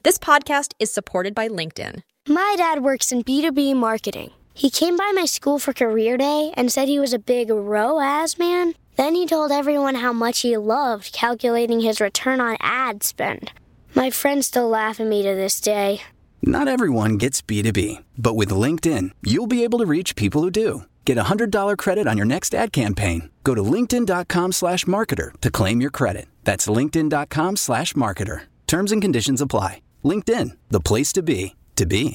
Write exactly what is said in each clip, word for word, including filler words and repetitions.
This podcast is supported by LinkedIn. My dad works in B two B marketing. He came by my school for career day and said he was a big R O A S man. Then he told everyone how much he loved calculating his return on ad spend. My friends still laugh at me to this day. Not everyone gets B two B, but with LinkedIn, you'll be able to reach people who do. Get a one hundred dollars credit on your next ad campaign. Go to linkedin.com slash marketer to claim your credit. That's linkedin.com slash marketer. Terms and conditions apply. LinkedIn, the place to be, to be.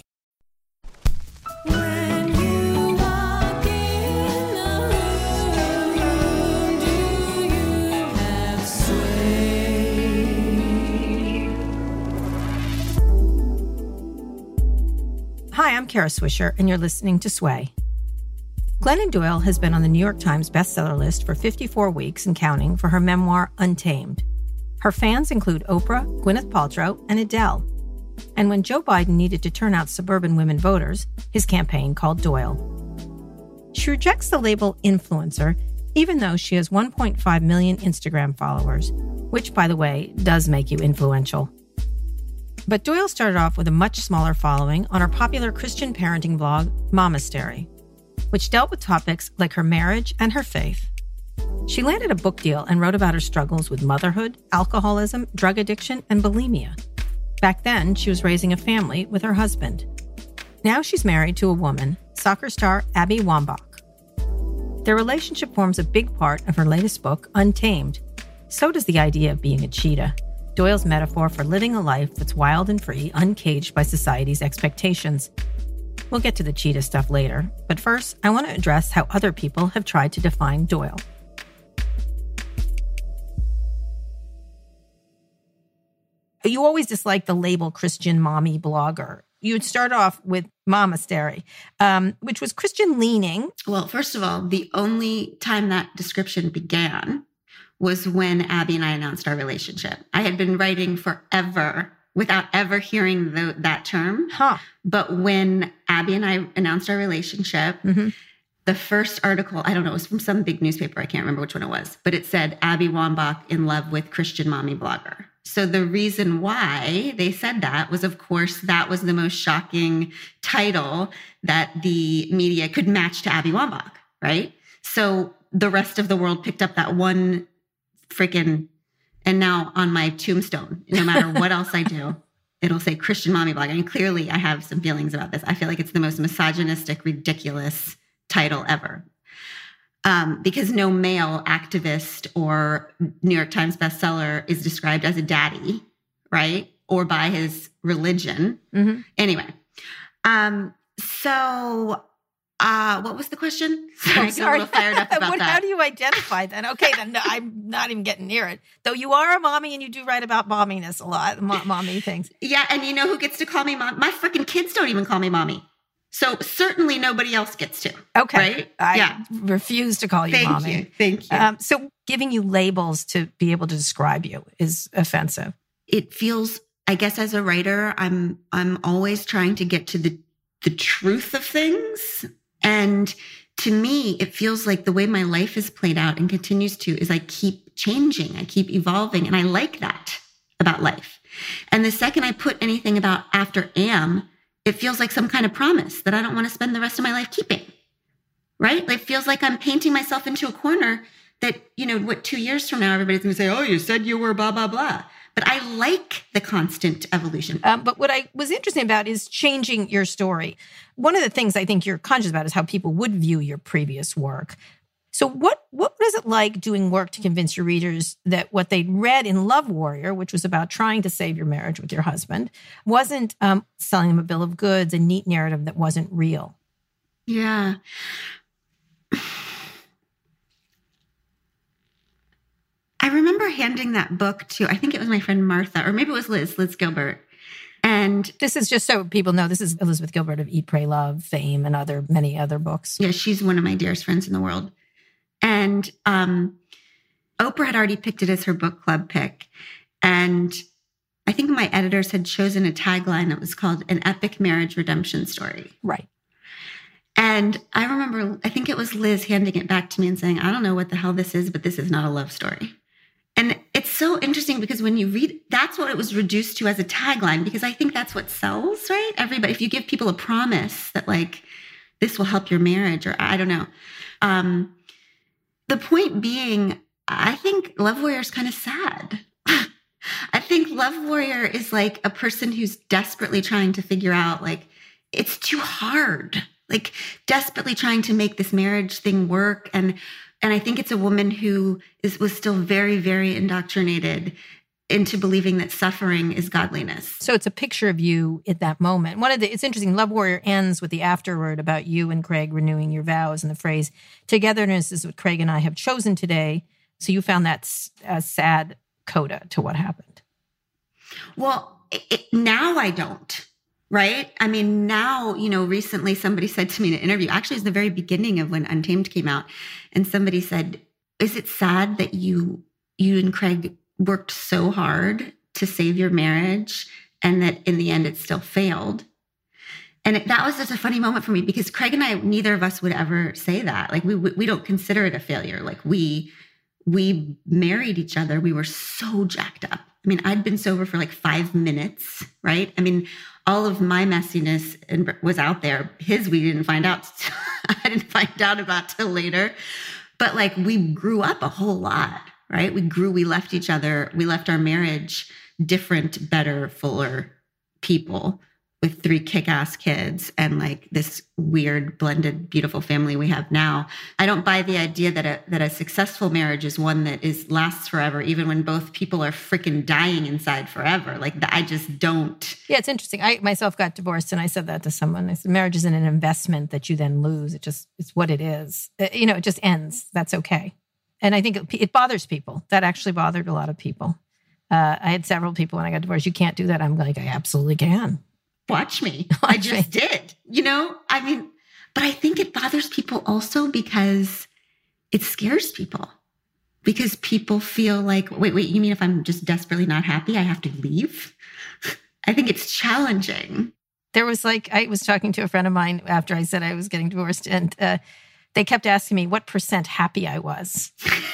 When you walk in the room, do you have sway? Hi, I'm Kara Swisher, and you're listening to Sway. Glennon Doyle has been on the New York Times bestseller list for fifty-four weeks and counting for her memoir, Untamed. Her fans include Oprah, Gwyneth Paltrow, and Adele. And when Joe Biden needed to turn out suburban women voters, his campaign called Doyle. She rejects the label influencer, even though she has one point five million Instagram followers, which, by the way, does make you influential. But Doyle started off with a much smaller following on her popular Christian parenting blog, Momastery, which dealt with topics like her marriage and her faith. She landed a book deal and wrote about her struggles with motherhood, alcoholism, drug addiction, and bulimia. Back then, she was raising a family with her husband. Now she's married to a woman, soccer star Abby Wambach. Their relationship forms a big part of her latest book, Untamed. So does the idea of being a cheetah, Doyle's metaphor for living a life that's wild and free, uncaged by society's expectations. We'll get to the cheetah stuff later, but first, I want to address how other people have tried to define Doyle. You always disliked the label Christian mommy blogger. You would start off with Momastery, um, which was Christian leaning. Well, first of all, the only time that description began was when Abby and I announced our relationship. I had been writing forever without ever hearing the, that term. Huh. But when Abby and I announced our relationship, mm-hmm. the first article, I don't know, it was from some big newspaper. I can't remember which one it was, but it said Abby Wambach in love with Christian mommy blogger. So the reason why they said that was, of course, that was the most shocking title that the media could match to Abby Wambach, right? So the rest of the world picked up that one freaking, and now on my tombstone, no matter what else I do, it'll say Christian mommy blogger. I mean, clearly I have some feelings about this. I feel like it's the most misogynistic, ridiculous title ever. Um, because no male activist or New York Times bestseller is described as a daddy, right? Or by his religion. Mm-hmm. Anyway, um, so uh, what was the question? Sorry, oh, sorry. I'm a little fired up about what, that. How do you identify that? Okay, then no, I'm not even getting near it. Though you are a mommy and you do write about momminess a lot, mo- mommy things. Yeah, and you know who gets to call me mom? My freaking kids don't even call me mommy. So certainly nobody else gets to. Okay. Right? I yeah. refuse to call you Thank mommy. Thank you. Thank you. Um, so giving you labels to be able to describe you is offensive. It feels, I guess as a writer, I'm I'm always trying to get to the, the truth of things. And to me, it feels like the way my life is played out and continues to is I keep changing. I keep evolving. And I like that about life. And the second I put anything about after am, it feels like some kind of promise that I don't want to spend the rest of my life keeping, right? It feels like I'm painting myself into a corner that, you know, what, two years from now, everybody's going to say, oh, you said you were blah, blah, blah. But I like the constant evolution. Um, but what I was interested about is changing your story. One of the things I think you're conscious about is how people would view your previous work. So what what is it like doing work to convince your readers that what they'd read in Love Warrior, which was about trying to save your marriage with your husband, wasn't um, selling them a bill of goods, a neat narrative that wasn't real? Yeah. I remember handing that book to, I think it was my friend Martha, or maybe it was Liz, Liz Gilbert. And this is just so people know, this is Elizabeth Gilbert of Eat, Pray, Love fame and other many other books. Yeah, she's one of my dearest friends in the world. And um, Oprah had already picked it as her book club pick. And I think my editors had chosen a tagline that was called An Epic Marriage Redemption Story. Right. And I remember, I think it was Liz handing it back to me and saying, I don't know what the hell this is, but this is not a love story. And it's so interesting because when you read, that's what it was reduced to as a tagline, because I think that's what sells, right? Everybody, if you give people a promise that like, this will help your marriage, or I don't know. Um, the point being, I think Love Warrior is kind of sad. I think Love Warrior is like a person who's desperately trying to figure out, like, it's too hard, like desperately trying to make this marriage thing work. And And I think it's a woman who is was still very, very indoctrinated into believing that suffering is godliness. So it's a picture of you at that moment. One of the, it's interesting, Love Warrior ends with the afterword about you and Craig renewing your vows, and the phrase, togetherness is what Craig and I have chosen today. So you found that a sad coda to what happened. Well, it, now I don't. Right? I mean, now, you know, recently somebody said to me in an interview, actually it was the very beginning of when Untamed came out, and somebody said, is it sad that you, you and Craig worked so hard to save your marriage and that in the end it still failed? And it, that was just a funny moment for me, because Craig and I, neither of us would ever say that. Like we, we don't consider it a failure. Like we, we married each other. We were so jacked up. I mean, I'd been sober for like five minutes, right? I mean, all of my messiness was out there. His, we didn't find out. I didn't find out about till later. But like we grew up a whole lot, right? We grew, we left each other, we left our marriage different, better, fuller people with three kick-ass kids and like this weird, blended, beautiful family we have now. I don't buy the idea that a that a successful marriage is one that is lasts forever, even when both people are freaking dying inside forever. Like I just don't. Yeah, it's interesting. I myself got divorced, and I said that to someone. I said, marriage isn't an investment that you then lose. It just, it's what it is. It, you know, it just ends. That's okay. And I think it, it bothers people. That actually bothered a lot of people. Uh, I had several people when I got divorced. You can't do that. I'm like, I absolutely can. Watch me. Watch I just me. did, you know, I mean, but I think it bothers people also because it scares people, because people feel like, wait, wait, you mean if I'm just desperately not happy, I have to leave? I think it's challenging. There was like, I was talking to a friend of mine after I said I was getting divorced, and uh, they kept asking me what percent happy I was.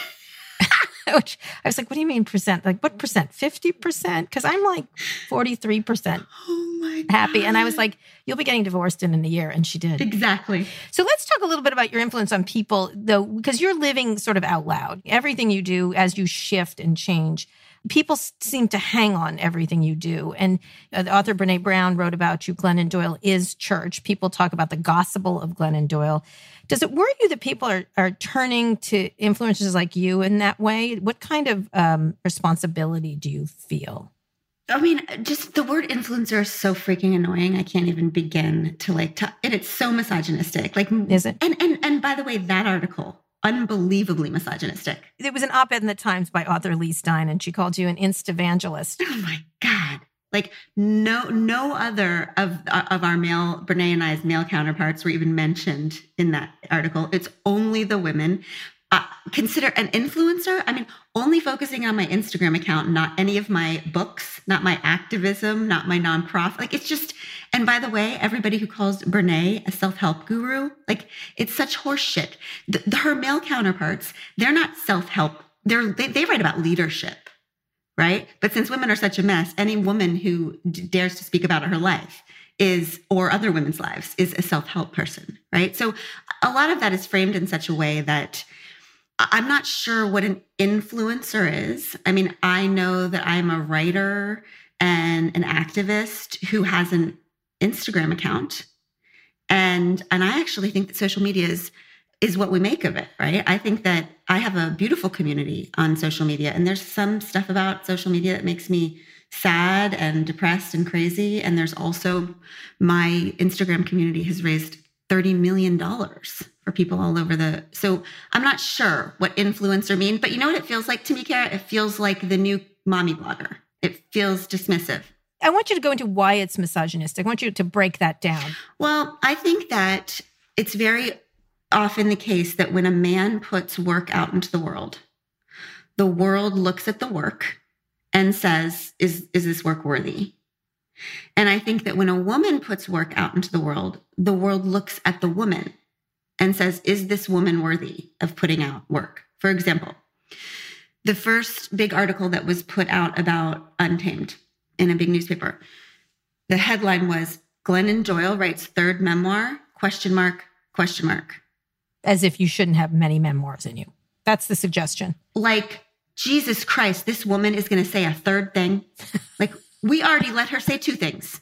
Which I was like, what do you mean percent? Like, what percent? fifty percent? Because I'm like forty-three percent Oh my God. happy. And I was like, you'll be getting divorced in, in a year. And she did. Exactly. So let's talk a little bit about your influence on people, though, because you're living sort of out loud. Everything you do as you shift and change, people seem to hang on everything you do. And uh, the author Brene Brown wrote about you. Glennon Doyle is church. People talk about the gospel of Glennon Doyle. Does it worry you that people are, are turning to influencers like you in that way? What kind of um, responsibility do you feel? I mean, just the word influencer is so freaking annoying. I can't even begin to like, t- and it's so misogynistic. Like, Is it? And, and, and by the way, that article, unbelievably misogynistic. There was an op-ed in the Times by author Lee Stein, and she called you an insta-evangelist. Oh my God. Like no, no other of, of our male, Brene and I's male counterparts were even mentioned in that article. It's only the women. Uh, consider an influencer. I mean, only focusing on my Instagram account, not any of my books, not my activism, not my nonprofit. Like it's just, and by the way, everybody who calls Brene a self-help guru, like it's such horse shit. The, the, her male counterparts, they're not self-help. They're, they, they write about leadership. Right. But since women are such a mess, any woman who d- dares to speak about her life is, or other women's lives, is a self-help person. Right. So a lot of that is framed in such a way that I'm not sure what an influencer is. I mean, I know that I'm a writer and an activist who has an Instagram account. And, and I actually think that social media is is what we make of it, right? I think that I have a beautiful community on social media, and there's some stuff about social media that makes me sad and depressed and crazy. And there's also my Instagram community has raised thirty million dollars for people all over the, so I'm not sure what influencer mean, but you know what it feels like to me, Kara? It feels like the new mommy blogger. It feels dismissive. I want you to go into why it's misogynistic. I want you to break that down. Well, I think that it's very often the case that when a man puts work out into the world, the world looks at the work and says, is, is this work worthy? And I think that when a woman puts work out into the world, the world looks at the woman and says, is this woman worthy of putting out work? For example, the first big article that was put out about Untamed in a big newspaper, the headline was, Glennon Doyle writes third memoir, question mark, question mark. As if you shouldn't have many memoirs in you. That's the suggestion. Like, Jesus Christ, this woman is going to say a third thing. Like, we already let her say two things.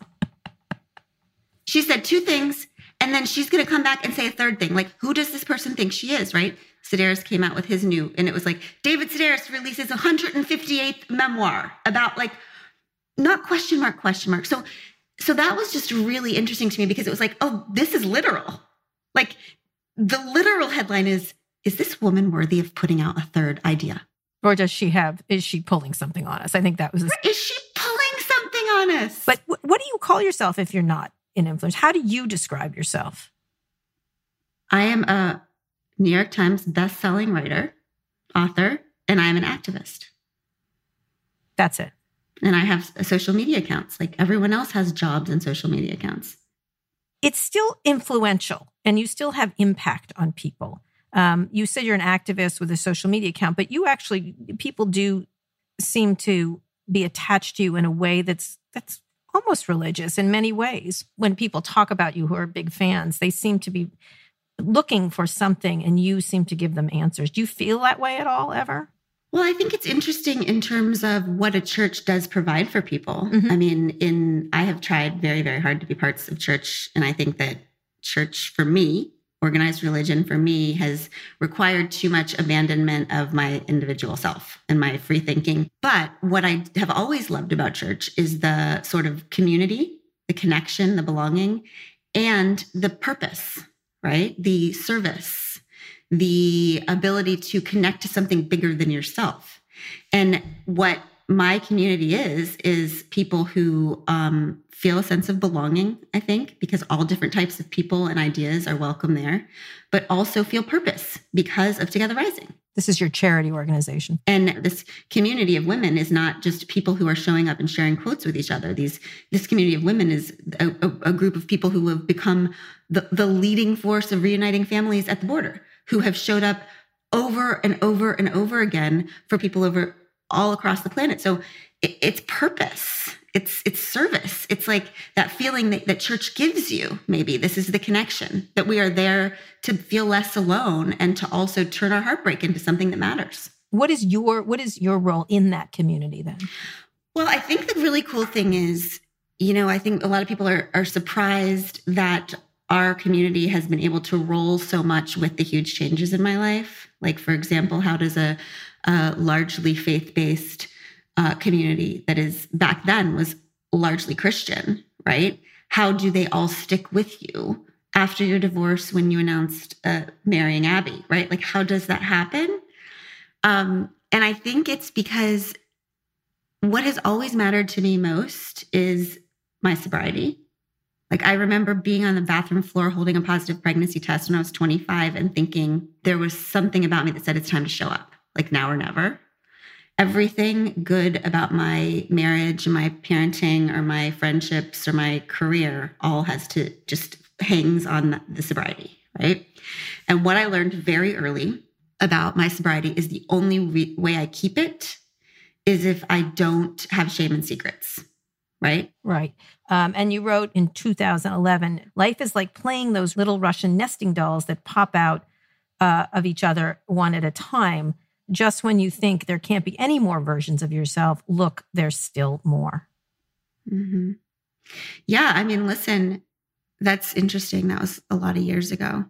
She said two things, and then she's going to come back and say a third thing. Like, who does this person think she is, right? Sedaris came out with his new, and it was like, David Sedaris releases one hundred fifty-eighth memoir about, like, not question mark, question mark. So, so that was just really interesting to me because it was like, oh, this is literal. Like, the literal headline is, is this woman worthy of putting out a third idea? Or does she have, is she pulling something on us? I think that was... The... Is she pulling something on us? But w- what do you call yourself if you're not an influencer? How do you describe yourself? I am a New York Times best-selling writer, author, and I am an activist. That's it. And I have social media accounts. Like everyone else has jobs and social media accounts. It's still influential and you still have impact on people. Um, you said you're an activist with a social media account, but you actually, people do seem to be attached to you in a way that's that's almost religious in many ways. When people talk about you who are big fans, they seem to be looking for something and you seem to give them answers. Do you feel that way at all ever? Well, I think it's interesting in terms of what a church does provide for people. Mm-hmm. I mean, in I have tried very, very hard to be parts of church. And I think that church for me, organized religion for me, has required too much abandonment of my individual self and my free thinking. But what I have always loved about church is the sort of community, the connection, the belonging, and the purpose, right? The service, the ability to connect to something bigger than yourself. And what my community is, is people who um, feel a sense of belonging, I think, because all different types of people and ideas are welcome there, but also feel purpose because of Together Rising. This is your charity organization. And this community of women is not just people who are showing up and sharing quotes with each other. These, this community of women is a, a, a group of people who have become the, the leading force of reuniting families at the border, who have showed up over and over and over again for people over all across the planet. So it, it's purpose. It's it's service. It's like that feeling that, that church gives you. Maybe this is the connection, that we are there to feel less alone and to also turn our heartbreak into something that matters. What is your what is your role in that community then? Well, I think the really cool thing is, you know, I think a lot of people are are surprised that our community has been able to roll so much with the huge changes in my life. Like, for example, how does a, a largely faith-based uh, community that is back then was largely Christian, right? How do they all stick with you after your divorce when you announced uh, marrying Abby, right? Like, how does that happen? Um, and I think it's because what has always mattered to me most is my sobriety. Like, I remember being on the bathroom floor holding a positive pregnancy test when I was twenty-five and thinking there was something about me that said it's time to show up, like now or never. Everything good about my marriage and my parenting or my friendships or my career all has to just hangs on the sobriety, right? And what I learned very early about my sobriety is the only re- way I keep it is if I don't have shame and secrets. Right? Right. Um, and you wrote in two thousand eleven, life is like playing those little Russian nesting dolls that pop out uh, of each other one at a time. Just when you think there can't be any more versions of yourself, look, there's still more. Mm-hmm. Yeah. I mean, listen, that's interesting. That was a lot of years ago.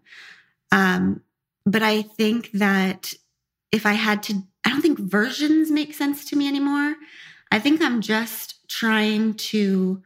Um, but I think that if I had to, I don't think versions make sense to me anymore. I think I'm just trying to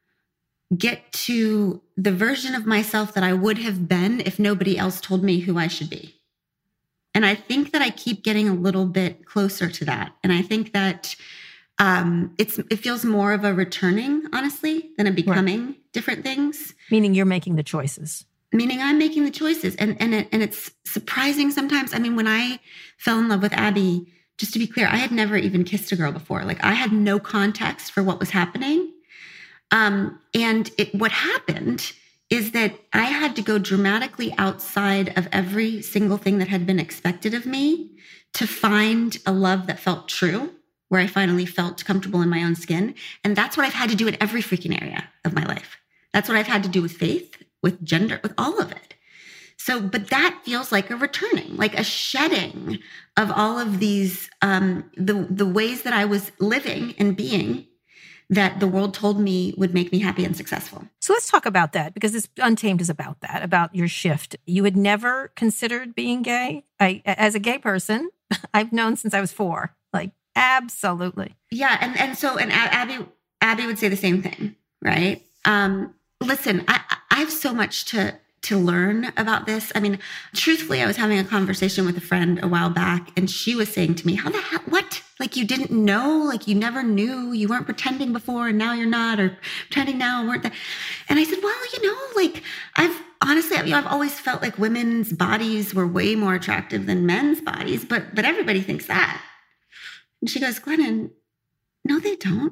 get to the version of myself that I would have been if nobody else told me who I should be. And I think that I keep getting a little bit closer to that. And I think that um, it's it feels more of a returning, honestly, than a becoming right. different things. Meaning you're making the choices. Meaning I'm making the choices. And, and, it, and it's surprising sometimes. I mean, when I fell in love with Abby, just to be clear, I had never even kissed a girl before. Like, I had no context for what was happening. Um, and it, what happened is that I had to go dramatically outside of every single thing that had been expected of me to find a love that felt true, where I finally felt comfortable in my own skin. And that's what I've had to do in every freaking area of my life. That's what I've had to do with faith, with gender, with all of it. So, but that feels like a returning, like a shedding of all of these, um, the, the ways that I was living and being that the world told me would make me happy and successful. So let's talk about that, because this Untamed is about that, about your shift. You had never considered being gay. I, as a gay person, I've known since I was four, like absolutely. Yeah. And, and so, and Abby, Abby would say the same thing, right? Um, listen, I, I have so much to, to learn about this. I mean, truthfully, I was having a conversation with a friend a while back, and she was saying to me, how the hell, what? Like you didn't know, like you never knew, you weren't pretending before and now you're not, or pretending now and weren't that. And I said, well, you know, like I've honestly, you know, I've always felt like women's bodies were way more attractive than men's bodies, but, but everybody thinks that. And she goes, Glennon, no, they don't.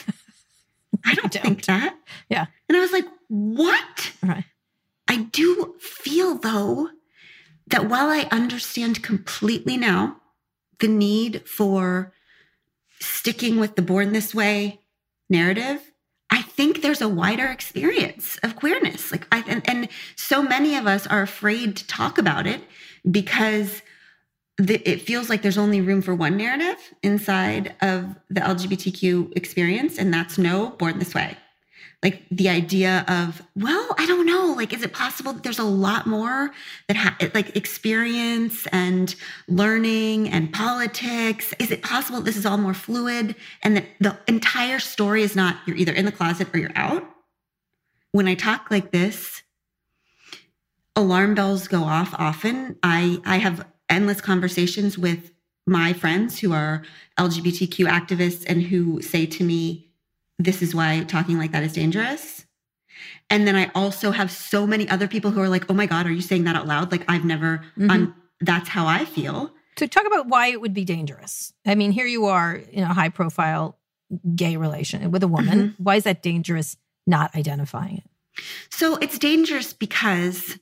I don't, don't think that. Yeah. And I was like, what? Right. I do feel, though, that while I understand completely now the need for sticking with the born this way narrative, I think there's a wider experience of queerness. Like, I, and, and so many of us are afraid to talk about it because the, it feels like there's only room for one narrative inside of the L G B T Q experience, and that's no, born this way. Like the idea of, well, I don't know, like, is it possible that there's a lot more that ha- like experience and learning and politics? Is it possible this is all more fluid and that the entire story is not, you're either in the closet or you're out? When I talk like this, alarm bells go off often. I, I have endless conversations with my friends who are L G B T Q activists and who say to me, this is why talking like that is dangerous. And then I also have so many other people who are like, oh my God, are you saying that out loud? Like I've never, mm-hmm. I'm, that's how I feel. So talk about why it would be dangerous. I mean, here you are in a high profile gay relation with a woman. Mm-hmm. Why is that dangerous not identifying it? So it's dangerous because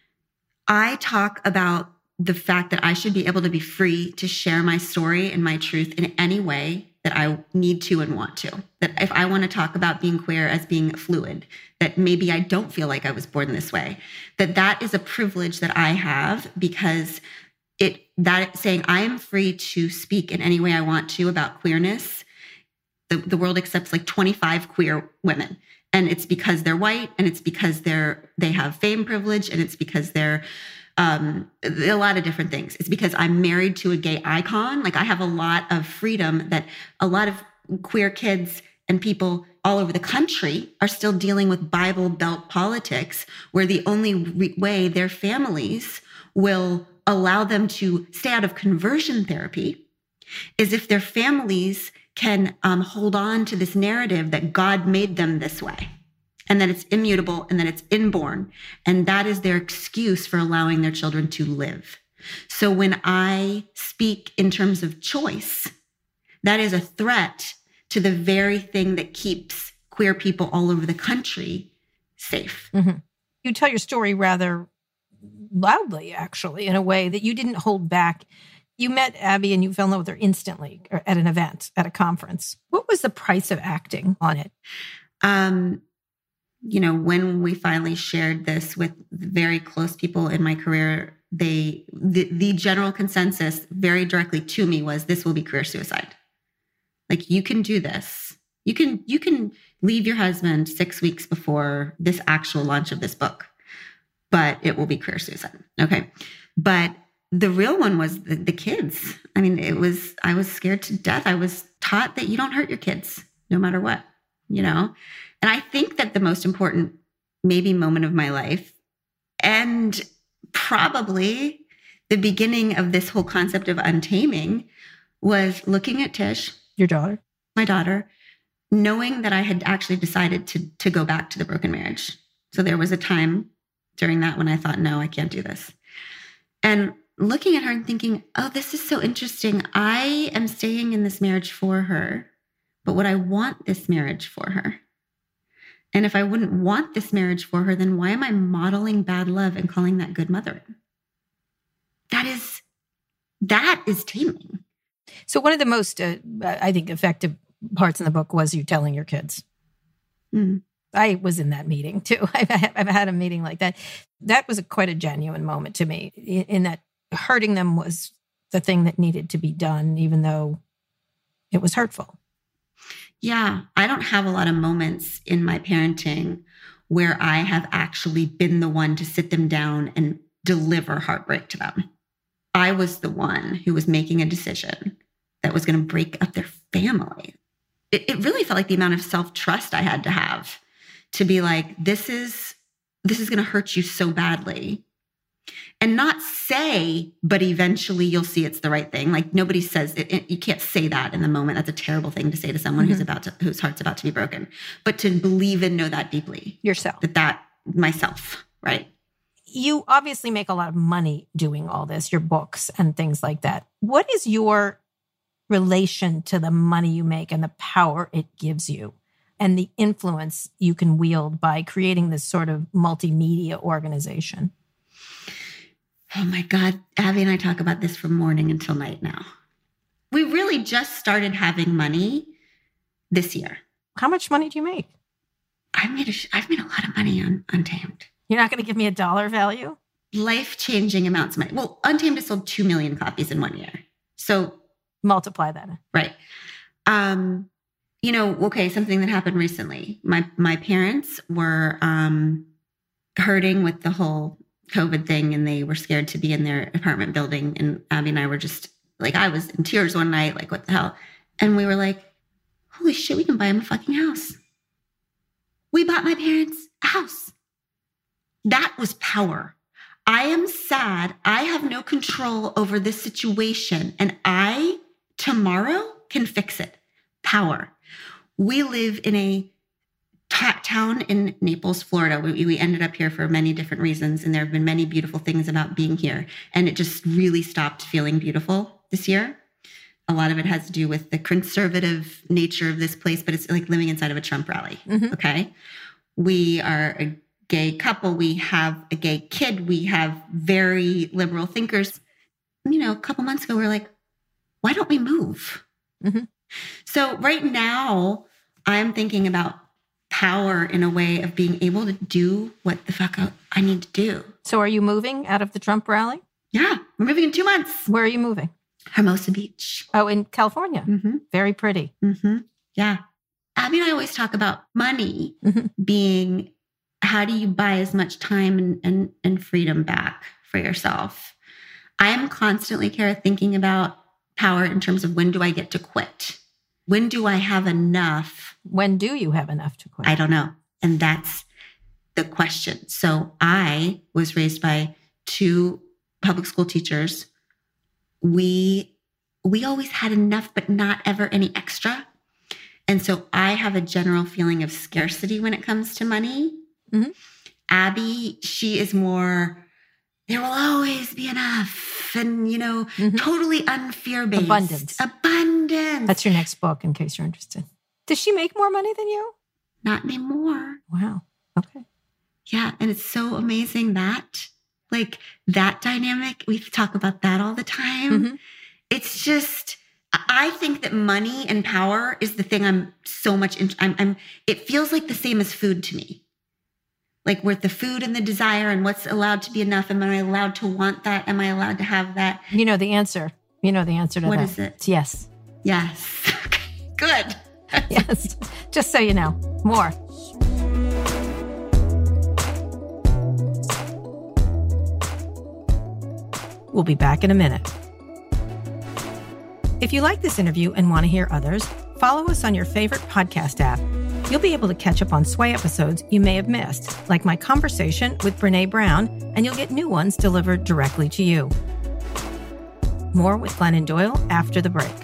I talk about the fact that I should be able to be free to share my story and my truth in any way that I need to and want to. That if I want to talk about being queer as being fluid, that maybe I don't feel like I was born this way, that that is a privilege that I have because it, that saying I am free to speak in any way I want to about queerness. The, the world accepts like twenty-five queer women, and it's because they're white, and it's because they're, they have fame privilege, and it's because they're, Um, a lot of different things. It's because I'm married to a gay icon. Like I have a lot of freedom that a lot of queer kids and people all over the country are still dealing with Bible Belt politics, where the only re- way their families will allow them to stay out of conversion therapy is if their families can um, hold on to this narrative that God made them this way, and that it's immutable and that it's inborn. And that is their excuse for allowing their children to live. So when I speak in terms of choice, that is a threat to the very thing that keeps queer people all over the country safe. Mm-hmm. You tell your story rather loudly, actually, in a way that you didn't hold back. You met Abby and you fell in love with her instantly at an event, at a conference. What was the price of acting on it? Um, you know, when we finally shared this with very close people in my career, they, the, the general consensus very directly to me was, this will be career suicide. Like, you can do this. You can, you can leave your husband six weeks before this actual launch of this book, but it will be career suicide. Okay. But the real one was the, the kids. I mean, it was, I was scared to death. I was taught that you don't hurt your kids no matter what, you know? And I think that the most important maybe moment of my life, and probably the beginning of this whole concept of untaming, was looking at Tish, your daughter, my daughter, knowing that I had actually decided to, to go back to the broken marriage. So there was a time during that when I thought, no, I can't do this. And looking at her and thinking, oh, this is so interesting. I am staying in this marriage for her, but would I want this marriage for her? And if I wouldn't want this marriage for her, then why am I modeling bad love and calling that good mothering? That is That is taming. So one of the most, uh, I think, effective parts in the book was you telling your kids. Mm. I was in that meeting too. I've, I've had a meeting like that. That was a, quite a genuine moment to me, in, in that hurting them was the thing that needed to be done, even though it was hurtful. Yeah, I don't have a lot of moments in my parenting where I have actually been the one to sit them down and deliver heartbreak to them. I was the one who was making a decision that was going to break up their family. It, it really felt like the amount of self-trust I had to have to be like, this is, this is going to hurt you so badly. And not say, but eventually you'll see it's the right thing. Like nobody says it, it, you can't say that in the moment. That's a terrible thing to say to someone mm-hmm. who's about to, whose heart's about to be broken. But to believe and know that deeply. Yourself. That that myself, right? You obviously make a lot of money doing all this, your books and things like that. What is your relation to the money you make and the power it gives you and the influence you can wield by creating this sort of multimedia organization? Oh my God, Abby and I talk about this from morning until night now. We really just started having money this year. How much money do you make? I've made a, I've made a lot of money on Untamed. You're not going to give me a dollar value? Life-changing amounts of money. Well, Untamed has sold two million copies in one year. So multiply that. Right. Um, you know, okay, something that happened recently. My my parents were um, hurting with the whole COVID thing, and they were scared to be in their apartment building. And Abby and I were just like, I was in tears one night, like, what the hell? And we were like, holy shit, we can buy them a fucking house. We bought my parents a house. That was power. I am sad. I have no control over this situation. And I, tomorrow, can fix it. Power. We live in a town in Naples, Florida. We, we ended up here for many different reasons, and there have been many beautiful things about being here. And it just really stopped feeling beautiful this year. A lot of it has to do with the conservative nature of this place, but it's like living inside of a Trump rally. Mm-hmm. Okay. We are a gay couple. We have a gay kid. We have very liberal thinkers. You know, a couple months ago, we were like, why don't we move? Mm-hmm. So right now, I'm thinking about power in a way of being able to do what the fuck I need to do. So are you moving out of the Trump rally? Yeah, we're moving in two months. Where are you moving? Hermosa Beach. Oh, in California. Mm-hmm. Very pretty. Mm-hmm. Yeah. Abby and I always talk about money mm-hmm. being, how do you buy as much time and, and, and freedom back for yourself? I am constantly, Kara, thinking about power in terms of when do I get to quit? When do I have enough? When do you have enough to quit? I don't know. And that's the question. So I was raised by two public school teachers. We, we always had enough, but not ever any extra. And so I have a general feeling of scarcity when it comes to money. Mm-hmm. Abby, she is more, there will always be enough. And, you know, mm-hmm. totally unfear-based. Abundance. Abundance. That's your next book, in case you're interested. Does she make more money than you? Not anymore. Wow. Okay. Yeah. And it's so amazing that, like, that dynamic, we talk about that all the time. Mm-hmm. It's just, I think that money and power is the thing I'm so much, in, I'm, I'm, it feels like the same as food to me. Like, with the food and the desire and what's allowed to be enough. Am I allowed to want that? Am I allowed to have that? You know the answer. You know the answer to what that. What is it? It's yes. Yes. Okay, good. Yes. Just so you know. More. We'll be back in a minute. If you like this interview and want to hear others, follow us on your favorite podcast app. You'll be able to catch up on Sway episodes you may have missed, like my conversation with Brene Brown, and you'll get new ones delivered directly to you. More with Glennon Doyle after the break.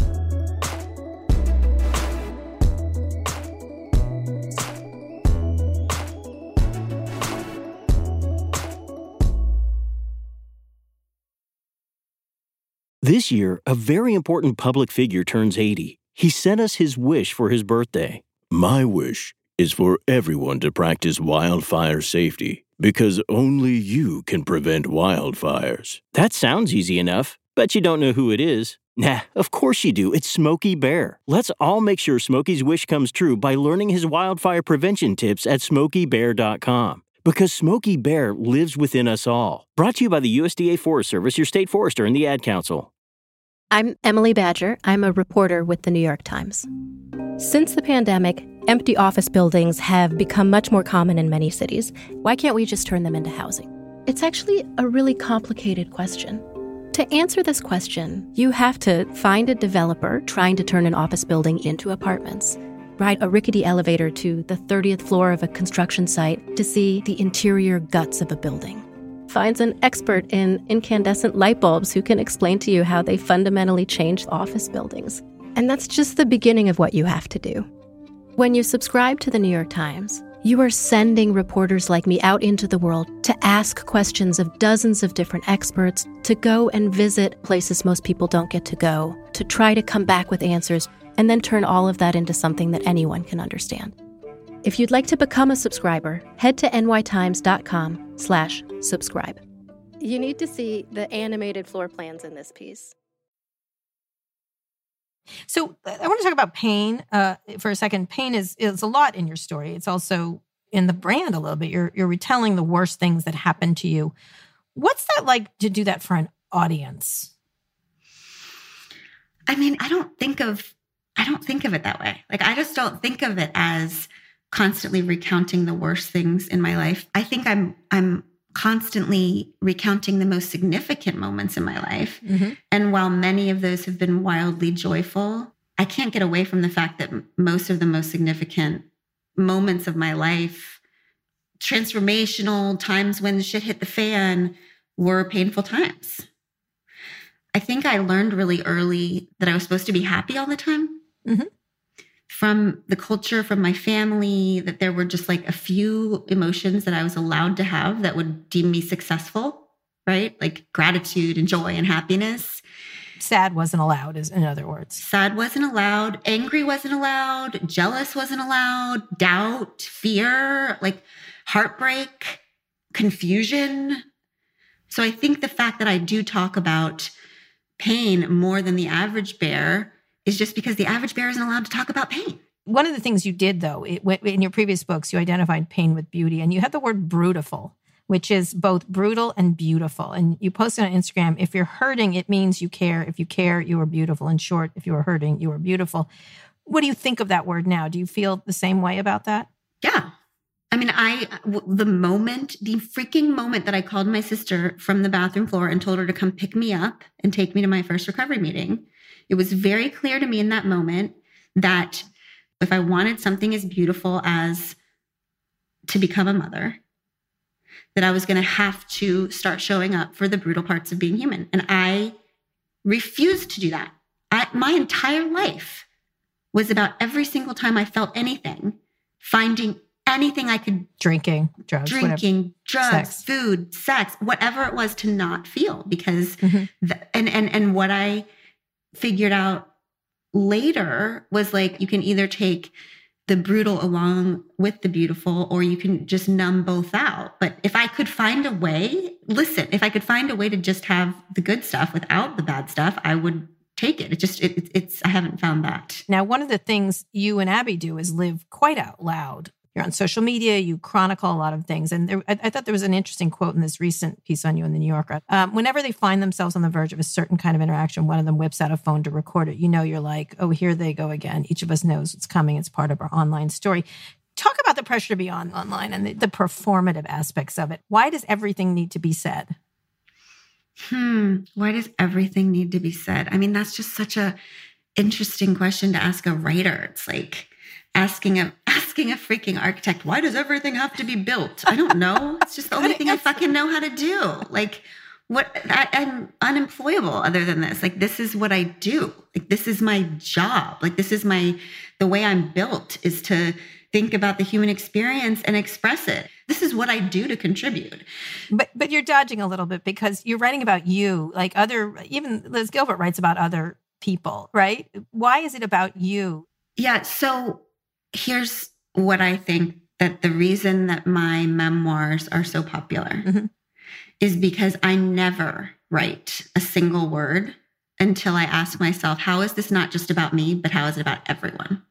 This year, a very important public figure turns eighty. He sent us his wish for his birthday. My wish is for everyone to practice wildfire safety, because only you can prevent wildfires. That sounds easy enough, Bet you don't know who it is. Nah, of course you do. It's Smokey Bear. Let's all make sure Smokey's wish comes true by learning his wildfire prevention tips at smokey bear dot com. Because Smokey Bear lives within us all. Brought to you by the U S D A Forest Service, your state forester, and the Ad Council. I'm Emily Badger. I'm a reporter with the New York Times. Since the pandemic, empty office buildings have become much more common in many cities. Why can't we just turn them into housing? It's actually a really complicated question. To answer this question, you have to find a developer trying to turn an office building into apartments, ride a rickety elevator to the thirtieth floor of a construction site to see the interior guts of a building, finds an expert in incandescent light bulbs who can explain to you how they fundamentally change office buildings. And that's just the beginning of what you have to do. When you subscribe to the New York Times, you are sending reporters like me out into the world to ask questions of dozens of different experts, to go and visit places most people don't get to go, to try to come back with answers, and then turn all of that into something that anyone can understand. If you'd like to become a subscriber, head to nytimes.com slash subscribe. You need to see the animated floor plans in this piece. So I want to talk about pain uh, for a second. Pain is is a lot in your story. It's also in the brand a little bit. You're you're retelling the worst things that happened to you. What's that like to do that for an audience? I mean, I don't think of I don't think of it that way. Like, I just don't think of it as constantly recounting the worst things in my life. I think I'm I'm constantly recounting the most significant moments in my life. Mm-hmm. And while many of those have been wildly joyful, I can't get away from the fact that most of the most significant moments of my life, transformational times when shit hit the fan, were painful times. I think I learned really early that I was supposed to be happy all the time. Mm-hmm. From the culture, from my family, that there were just like a few emotions that I was allowed to have that would deem me successful, right? Like gratitude and joy and happiness. Sad wasn't allowed, is in other words. Sad wasn't allowed. Angry wasn't allowed. Jealous wasn't allowed. Doubt, fear, like heartbreak, confusion. So I think the fact that I do talk about pain more than the average bear is just because the average bear isn't allowed to talk about pain. One of the things you did, though, it, in your previous books, you identified pain with beauty, and you had the word brutiful, which is both brutal and beautiful. And you posted on Instagram, if you're hurting, it means you care. If you care, you are beautiful. In short, if you are hurting, you are beautiful. What do you think of that word now? Do you feel the same way about that? Yeah. I mean, I, the moment, the freaking moment that I called my sister from the bathroom floor and told her to come pick me up and take me to my first recovery meeting, it was very clear to me in that moment that if I wanted something as beautiful as to become a mother, that I was going to have to start showing up for the brutal parts of being human. And I refused to do that. I, my entire life was about every single time I felt anything, finding anything I could drinking, drugs, drinking, whatever. drugs, sex. food, sex, whatever it was to not feel because, mm-hmm. the, and, and, and what I figured out later was like, you can either take the brutal along with the beautiful, or you can just numb both out. But if I could find a way, listen, if I could find a way to just have the good stuff without the bad stuff, I would take it. It just, it, it's, I haven't found that. Now, one of the things you and Abby do is live quite out loud. You're on social media, you chronicle a lot of things. And there, I, I thought there was an interesting quote in this recent piece on you in the New Yorker. Um, whenever they find themselves on the verge of a certain kind of interaction, one of them whips out a phone to record it. You know, you're like, oh, here they go again. Each of us knows what's coming. It's part of our online story. Talk about the pressure to be on online and the, the performative aspects of it. Why does everything need to be said? Hmm. Why does everything need to be said? I mean, that's just such a interesting question to ask a writer. It's like asking a asking a freaking architect, why does everything have to be built? I don't know. It's just the only thing I fucking know how to do. Like, what? I, I'm unemployable other than this. Like, this is what I do. Like, this is my job. Like, this is my, the way I'm built is to think about the human experience and express it. This is what I do to contribute. But but you're dodging a little bit because you're writing about you, like other, even Liz Gilbert writes about other people, right? Why is it about you? Yeah. So here's what I think, that the reason that my memoirs are so popular mm-hmm. is because I never write a single word until I ask myself, how is this not just about me, but how is it about everyone?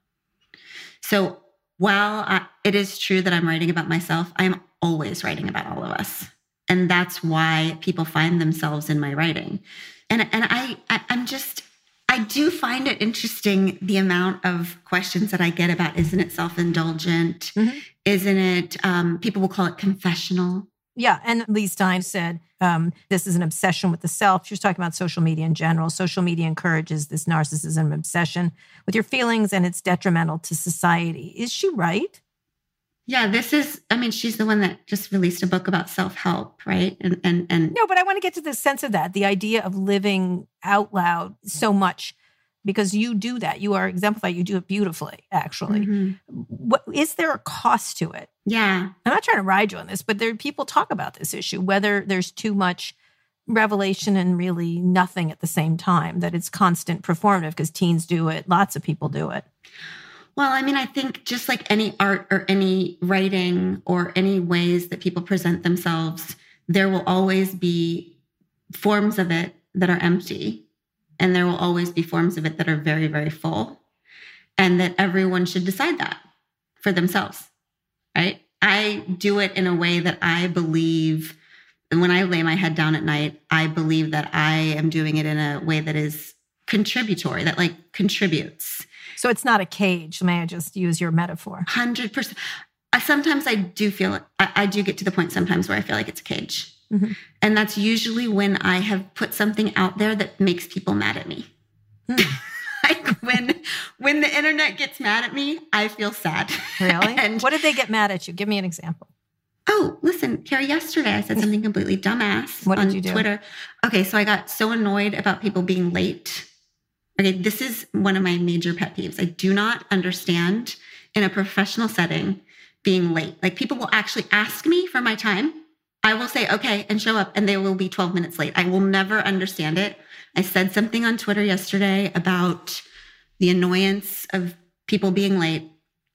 So while I, it is true that I'm writing about myself, I'm always writing about all of us. And that's why people find themselves in my writing. And, and I, I, I'm just, I do find it interesting, the amount of questions that I get about, isn't it self-indulgent? Mm-hmm. Isn't it, um, people will call it confessional. Yeah. And Lee Stein said, um, this is an obsession with the self. She was talking about social media in general. Social media encourages this narcissism obsession with your feelings, and it's detrimental to society. Is she right? Yeah, this is, I mean, she's the one that just released a book about self-help, right? And, and, and No, but I want to get to the sense of that, the idea of living out loud so much, because you do that. You are exemplified. You do it beautifully, actually. Mm-hmm. What, is there a cost to it? Yeah. I'm not trying to ride you on this, but there people talk about this issue, whether there's too much revelation and really nothing at the same time, that it's constant performative, because teens do it. Lots of people do it. Well, I mean, I think just like any art or any writing or any ways that people present themselves, there will always be forms of it that are empty. And there will always be forms of it that are very, very full. And that everyone should decide that for themselves, right? I do it in a way that I believe, and when I lay my head down at night, I believe that I am doing it in a way that is contributory, that like contributes. So it's not a cage. May I just use your metaphor? one hundred percent. I, sometimes I do feel, I, I do get to the point sometimes where I feel like it's a cage. Mm-hmm. And that's usually when I have put something out there that makes people mad at me. Hmm. Like when, when the internet gets mad at me, I feel sad. Really? And what did they get mad at you? Give me an example. oh, listen, Carrie, yesterday I said something completely dumbass What did on you do? Twitter. Okay, so I got so annoyed about people being late. Okay, this is one of my major pet peeves. I do not understand in a professional setting being late. Like people will actually ask me for my time. I will say, okay, and show up, and they will be twelve minutes late. I will never understand it. I said something on Twitter yesterday about the annoyance of people being late.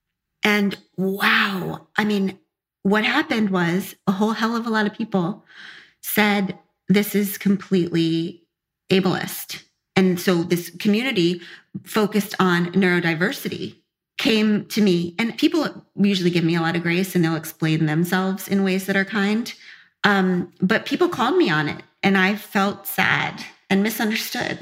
And wow, I mean, what happened was a whole hell of a lot of people said this is completely ableist. And so this community focused on neurodiversity came to me, and people usually give me a lot of grace and they'll explain themselves in ways that are kind. Um, but people called me on it, and I felt sad and misunderstood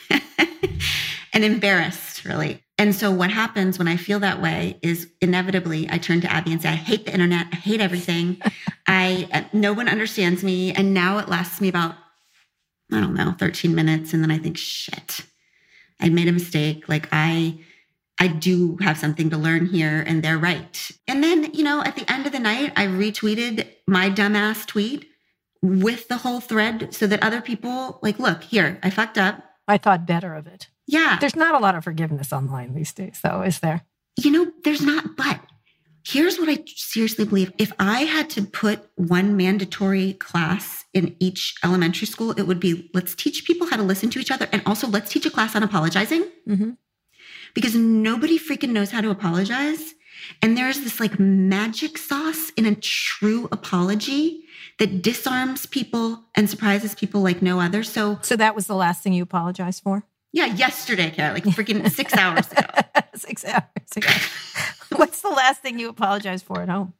and embarrassed, really. And so what happens when I feel that way is inevitably I turn to Abby and say, I hate the internet. I hate everything. I, no one understands me. And now it lasts me about, I don't know, thirteen minutes. And then I think, shit, I made a mistake. Like I, I do have something to learn here, and they're right. And then, you know, at the end of the night, I retweeted my dumbass tweet with the whole thread so that other people like, look, here, I fucked up. I thought better of it. Yeah. There's not a lot of forgiveness online these days, though, is there? You know, there's not, but here's what I seriously believe. If I had to put one mandatory class in each elementary school, it would be, let's teach people how to listen to each other. And also let's teach a class on apologizing. Mm-hmm. Because nobody freaking knows how to apologize. And there's this like magic sauce in a true apology that disarms people and surprises people like no other. So, So that was the last thing you apologized for? yeah, yesterday, Kara, like freaking six hours ago. Six hours ago. What's the last thing you apologized for at home?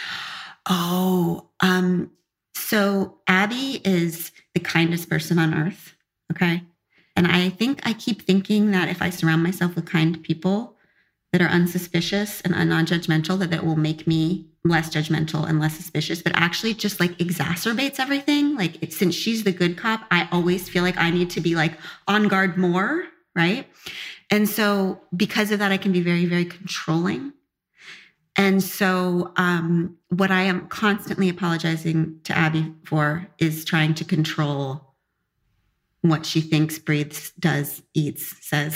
Oh, um, so Abby is the kindest person on earth. Okay. And I think I keep thinking that if I surround myself with kind people that are unsuspicious and non-judgmental, that that will make me less judgmental and less suspicious, but actually just like exacerbates everything. Like it, since she's the good cop, I always feel like I need to be like on guard more, right? And so because of that, I can be very, very controlling. And so um, what I am constantly apologizing to Abby for is trying to control what she thinks, breathes, does, eats, says.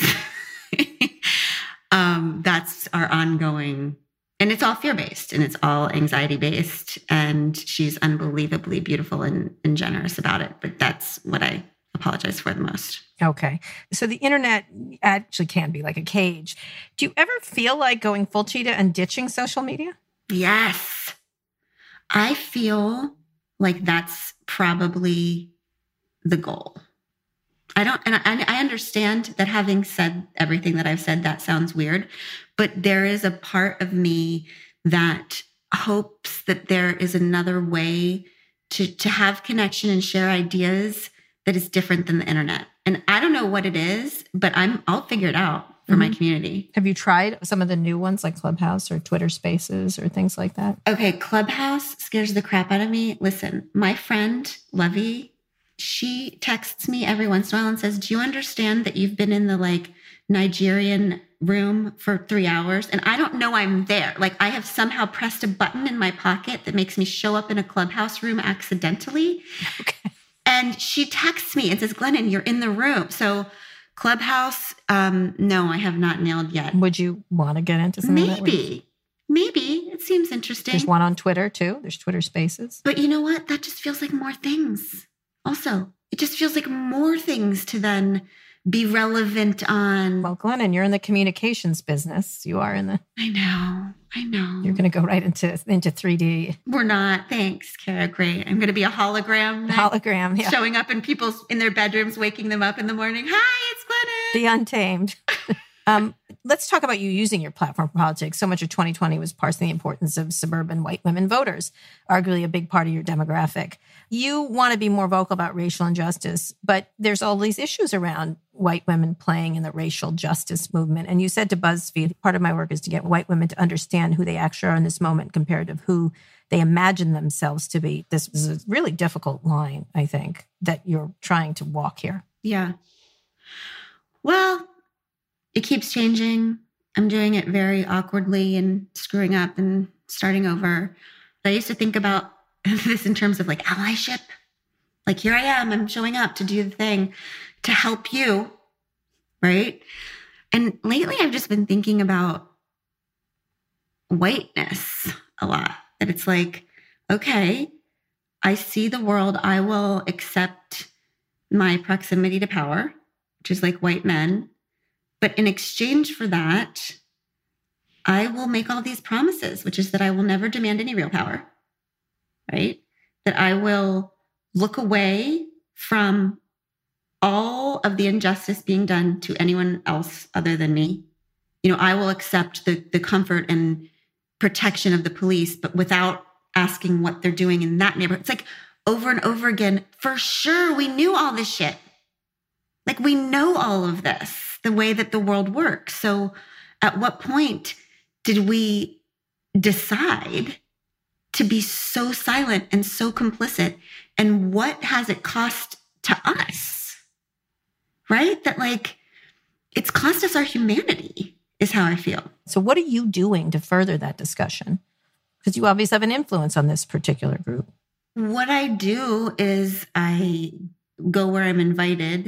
um, that's our ongoing, and it's all fear-based and it's all anxiety-based. And she's unbelievably beautiful and, and generous about it. But that's what I apologize for the most. Okay. So the internet actually can be like a cage. Do you ever feel like going full cheetah and ditching social media? Yes. I feel like that's probably the goal. I don't, and I, I understand that having said everything that I've said, that sounds weird, but there is a part of me that hopes that there is another way to, to have connection and share ideas that is different than the internet. And I don't know what it is, but I'm, I'll figure it out for mm-hmm. my community. Have you tried some of the new ones like Clubhouse or Twitter Spaces or things like that? Okay. Clubhouse scares the crap out of me. Listen, my friend, Lovey, she texts me every once in a while and says, do you understand that you've been in the like Nigerian room for three hours? And I don't know I'm there. Like I have somehow pressed a button in my pocket that makes me show up in a Clubhouse room accidentally. Okay. And she texts me and says, Glennon, you're in the room. So Clubhouse, um, no, I have not nailed yet. Would you want to get into some Maybe. of that? Maybe. Maybe. It seems interesting. There's one on Twitter too. There's Twitter Spaces. But you know what? That just feels like more things. Also, it just feels like more things to then be relevant on. Well, Glennon, you're in the communications business. You are in the... I know. I know. You're going to go right into into three D. We're not. Thanks, Kara. Great. I'm going to be a hologram. Hologram, yeah. Showing up in people's, in their bedrooms, waking them up in the morning. Hi, it's Glennon. The Untamed. um, let's talk about you using your platform for politics. So much of twenty twenty was parsing the importance of suburban white women voters, arguably a big part of your demographic. You want to be more vocal about racial injustice, but there's all these issues around white women playing in the racial justice movement. And you said to BuzzFeed, part of my work is to get white women to understand who they actually are in this moment compared to who they imagine themselves to be. This is a really difficult line, I think, that you're trying to walk here. Yeah. Well, it keeps changing. I'm doing it very awkwardly and screwing up and starting over. I used to think about this in terms of like allyship. Like, here I am, I'm showing up to do the thing to help you, right? And lately I've just been thinking about whiteness a lot. That it's like, okay, I see the world, I will accept my proximity to power, which is like white men. But in exchange for that, I will make all these promises, which is that I will never demand any real power, right? That I will look away from all of the injustice being done to anyone else other than me. You know, I will accept the, the comfort and protection of the police, but without asking what they're doing in that neighborhood. It's like over and over again, for sure, we knew all this shit. Like we know all of this, the way that the world works. So at what point did we decide to be so silent and so complicit? And what has it cost to us? Right? That like, it's cost us our humanity is how I feel. So what are you doing to further that discussion? Because you obviously have an influence on this particular group. What I do is I go where I'm invited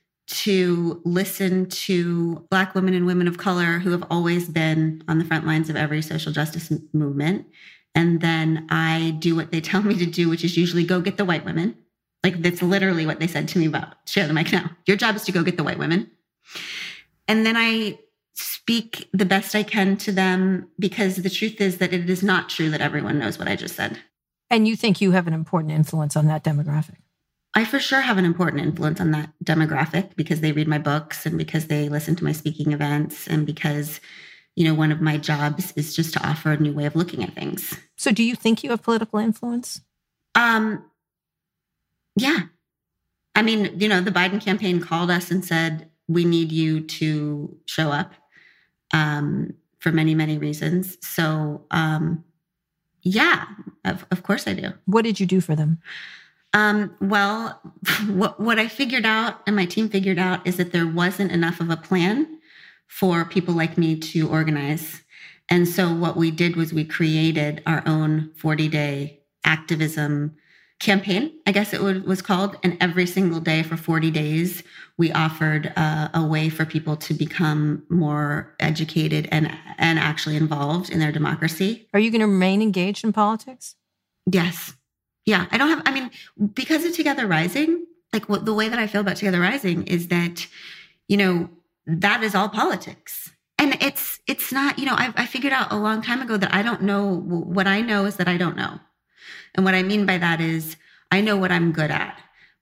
to listen to Black women and women of color who have always been on the front lines of every social justice movement. And then I do what they tell me to do, which is usually go get the white women. Like that's literally what they said to me about share the mic now. Your job is to go get the white women. And then I speak the best I can to them because the truth is that it is not true that everyone knows what I just said. And you think you have an important influence on that demographic? I for sure have an important influence on that demographic because they read my books and because they listen to my speaking events and because, you know, one of my jobs is just to offer a new way of looking at things. So do you think you have political influence? Um, yeah. I mean, you know, the Biden campaign called us and said, we need you to show up um, for many, many reasons. So, um, yeah, of, of course I do. What did you do for them? Um, well, what, what I figured out and my team figured out is that there wasn't enough of a plan for people like me to organize. And so what we did was we created our own forty-day activism campaign, I guess it was called. And every single day for forty days, we offered uh, a way for people to become more educated and, and actually involved in their democracy. Are you going to remain engaged in politics? Yes. Yeah, I don't have, I mean, because of Together Rising, like what the way that I feel about Together Rising is that, you know, that is all politics. And it's, it's not, you know, I, I figured out a long time ago that I don't know, what I know is that I don't know. And what I mean by that is I know what I'm good at,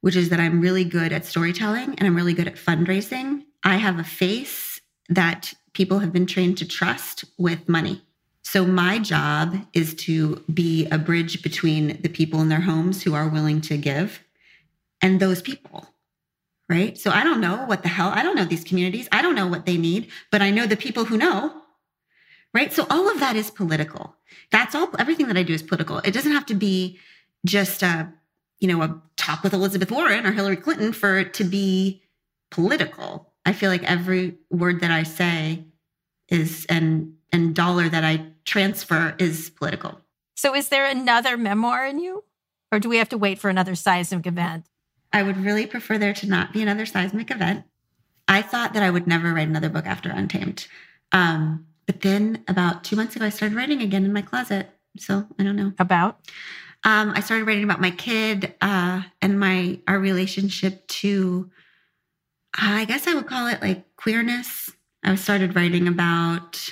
which is that I'm really good at storytelling and I'm really good at fundraising. I have a face that people have been trained to trust with money. So my job is to be a bridge between the people in their homes who are willing to give and those people, right? So I don't know what the hell, I don't know these communities. I don't know what they need, but I know the people who know, right? So all of that is political. That's all, everything that I do is political. It doesn't have to be just a, you know, a talk with Elizabeth Warren or Hillary Clinton for it to be political. I feel like every word that I say is, and, and dollar that I transfer is political. So is there another memoir in you? Or do we have to wait for another seismic event? I would really prefer there to not be another seismic event. I thought that I would never write another book after Untamed. Um, but then about two months ago, I started writing again in my closet. So I don't know. About? Um, I started writing about my kid uh, and my our relationship to, uh, I guess I would call it like queerness. I started writing about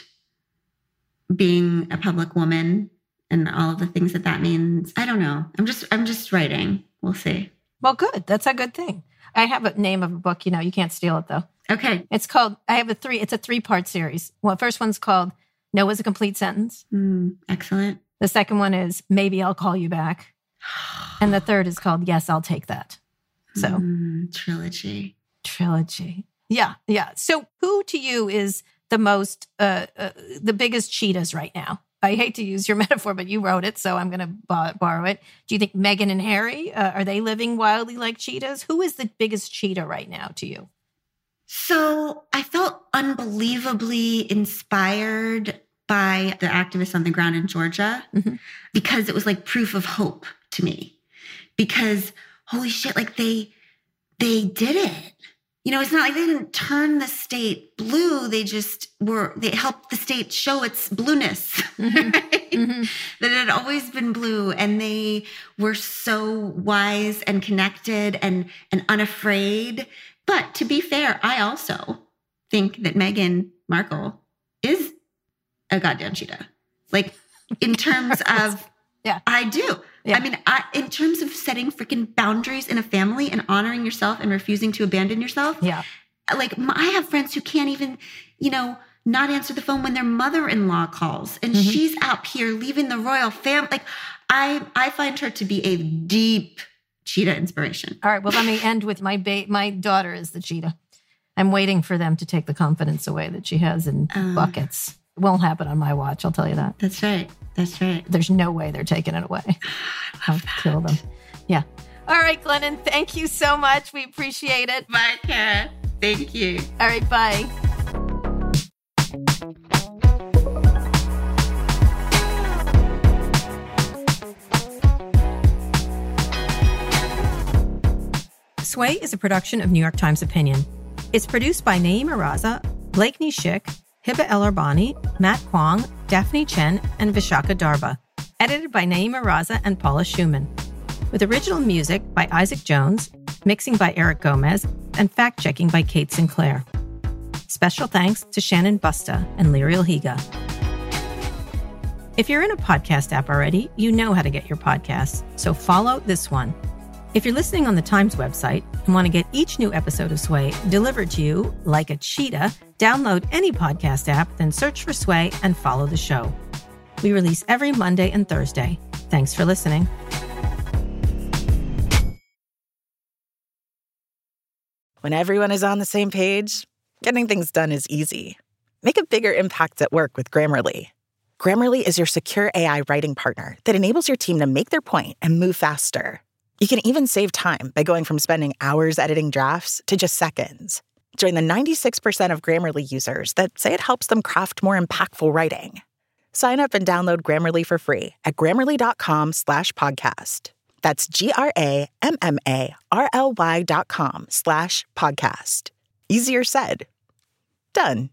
being a public woman and all of the things that that means. I don't know. I'm just I'm just writing. We'll see. Well, good. That's a good thing. I have a name of a book. You know, you can't steal it though. Okay. It's called, I have a three, it's a three part series. Well, first one's called No is a Complete Sentence. Mm, excellent. The second one is Maybe I'll Call You Back. And the third is called Yes, I'll Take That. So mm, trilogy. Trilogy. Yeah. Yeah. So who to you is the most, uh, uh, the biggest cheetahs right now? I hate to use your metaphor, but you wrote it, so I'm going to b- borrow it. Do you think Meghan and Harry, uh, are they living wildly like cheetahs? Who is the biggest cheetah right now to you? So I felt unbelievably inspired by the activists on the ground in Georgia mm-hmm. because it was like proof of hope to me. Because holy shit, like they they did it. You know, it's not like they didn't turn the state blue. They just were, they helped the state show its blueness, mm-hmm. right? Mm-hmm. That it had always been blue. And they were so wise and connected and, and unafraid. But to be fair, I also think that Meghan Markle is a goddamn cheetah. Like in terms of, yeah, I do. Yeah. I mean, I, in terms of setting freaking boundaries in a family and honoring yourself and refusing to abandon yourself. Yeah. Like my, I have friends who can't even, you know, not answer the phone when their mother-in-law calls and mm-hmm. she's out here leaving the royal family. Like I, I find her to be a deep cheetah inspiration. All right. Well, let me end with my ba- my daughter is the cheetah. I'm waiting for them to take the confidence away that she has in um, buckets. It won't happen on my watch. I'll tell you that. That's right. That's right. There's no way they're taking it away. I'll kill them. Yeah. All right, Glennon, thank you so much. We appreciate it. Bye, Kara. Thank you. All right, bye. Sway is a production of New York Times Opinion. It's produced by Naeem Araza, Blakeney Schick, Hiba El-Arbani, Matt Kwong, Daphne Chen, and Vishaka Darba. Edited by Naeem Araza and Paula Schumann. With original music by Isaac Jones, mixing by Eric Gomez, and fact-checking by Kate Sinclair. Special thanks to Shannon Busta and Lyriel Higa. If you're in a podcast app already, you know how to get your podcasts, so follow this one. If you're listening on the Times website and want to get each new episode of Sway delivered to you like a cheetah, download any podcast app, then search for Sway and follow the show. We release every Monday and Thursday. Thanks for listening. When everyone is on the same page, getting things done is easy. Make a bigger impact at work with Grammarly. Grammarly is your secure A I writing partner that enables your team to make their point and move faster. You can even save time by going from spending hours editing drafts to just seconds. Join the ninety-six percent of Grammarly users that say it helps them craft more impactful writing. Sign up and download Grammarly for free at grammarly.com slash podcast. That's G-R-A-M-M-A-R-L-Y dot com slash podcast. Easier said, done.